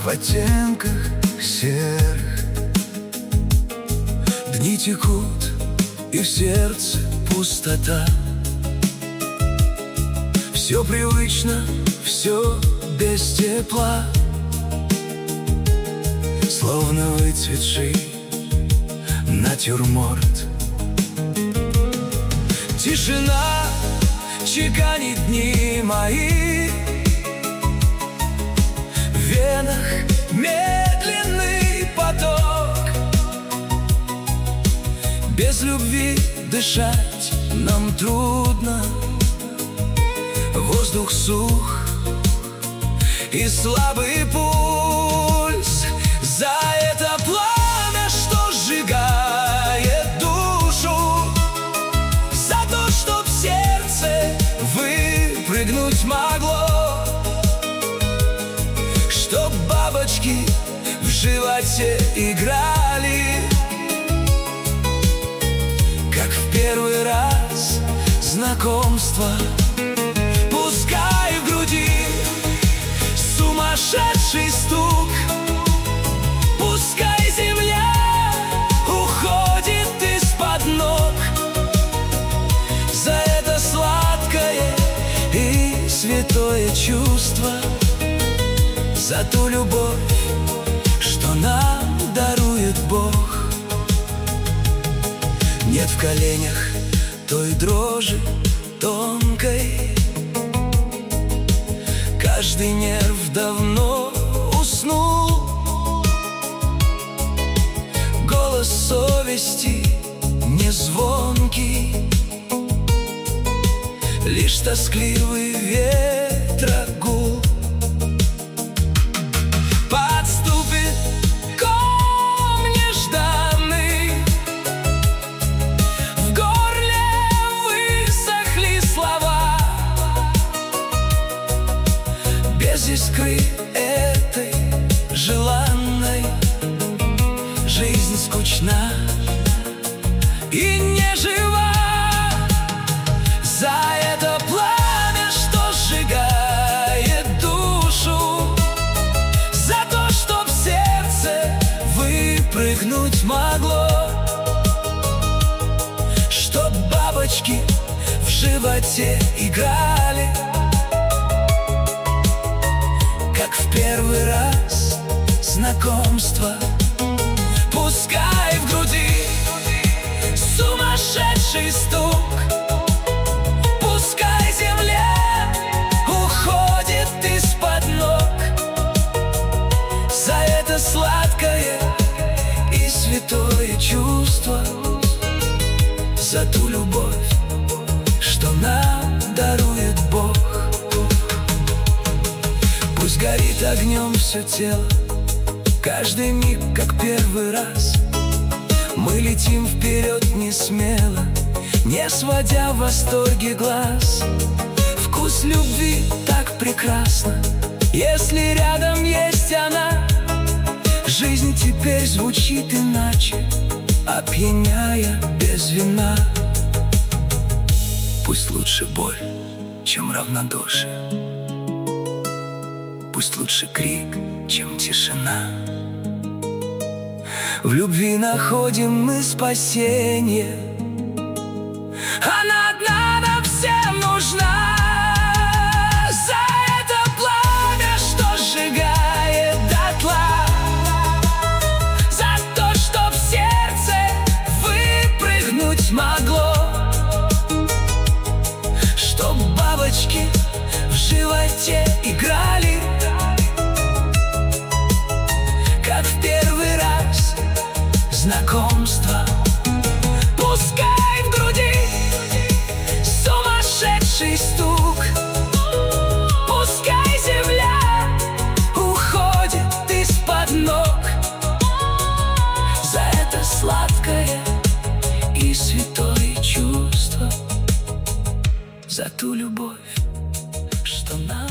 в оттенках серых. Дни текут, и в сердце пустота. Все привычно, все без тепла, словно выцветший натюрморт. Тишина чеканит дни мои, в венах медленный поток. Без любви дышать нам трудно, воздух сух и слабый пульс. За это пламя, что сжигает душу, за то, чтоб сердце выпрыгнуть могло, чтоб бабочки в животе играли, как в первый раз знакомство. Пускай в груди сумасшедший стук, пускай земля уходит из-под ног. За это сладкое и святое чувство, за ту любовь, что нам дарует Бог. Нет в коленях той дрожи тонкой, каждый нерв давно уснул. Голос совести не звонкий, лишь тоскливый ветрогул. Подступит ком нежданный, в горле высохли слова. Без искры этой желанной жизнь скучна и не жива. За это пламя, что сжигает душу, за то, чтоб сердце выпрыгнуть могло, чтоб бабочки в животе играли, как в первый раз знакомство. Пускай в груди сумасшедший стук, пускай земля уходит из-под ног. За это сладкое и святое чувство, за ту любовь, что нам дарует Бог. Пусть горит огнем все тело, каждый миг, как первый раз. Мы летим вперед не смело, не сводя в восторге глаз. Вкус любви так прекрасна, если рядом есть она. Жизнь теперь звучит иначе, опьяняя без вина. Пусть лучше боль, чем равнодушие, пусть лучше крик, чем тишина. В любви находим мы спасение, она одна нам всем нужна. За это пламя, что сжигает дотла, за то, чтоб сердце выпрыгнуть могло, чтоб бабочки в животе играли, как в первый раз знакомство. Пускай в груди сумасшедший стук, пускай земля уходит из-под ног. За это сладкое и святое чувство, за ту любовь, что нам